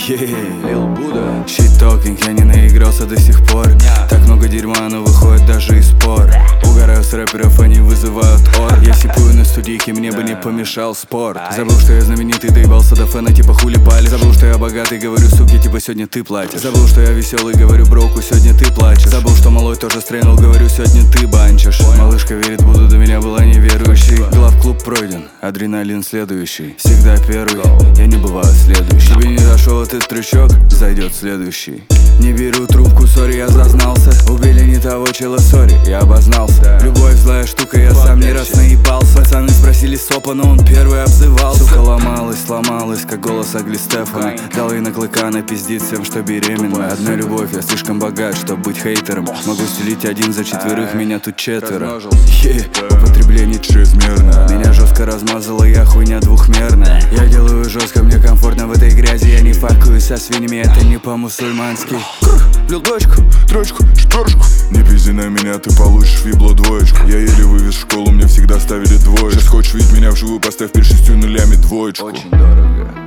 Лил Буда. Shit-talking, я не наигрался до сих пор. Так много дерьма, но выходит даже из спор. Угораю с рэперов, они вызывают ор. Я сипую на студийке, мне бы не помешал спорт. Забыл, что я знаменитый, доебался до фэна, типа хули пали. Забыл, что я богатый, говорю суки, типа сегодня ты платишь. Забыл, что я веселый, говорю броку, сегодня ты плачешь. Забыл, что малой тоже стрельнул, говорю, сегодня ты банчишь. Малышка верит, буду, до меня была неверующей. Главклуб пройден, адреналин следующий. Всегда первый, я не бываю следующий. Тебе не зашел этот трючок, зайдет следующий. Не беру трубку, сори, я зазнался. Убили не того чела, сори, я обознался. Любовь злая штука, я сам не раз наебался. Пацаны спросили сопа, но он первый обзывался. Сука ломалась, сломалась, как голос Агли Стефана. Дал ей на клыка, она пиздит всем, что беременна. Одна любовь, я слишком богат, чтоб быть хейтером. Могу стелить один за четверых, меня тут четверо. Употребление чрезмерно. Меня жестко размазала, я хуйня двухмерная. Я делаю жестко, мне комфортно в этой грязи. Я не факую со свиньями, это не по-мусульмански. Влил двоечку, троечку, четверочку. Не пизди на меня, ты получишь фибло двоечку. Я еле вывез в школу, мне всегда ставили двоечку. Сейчас хочешь видеть меня вживую, поставь перед 6 нулями двоечку. Очень дорого.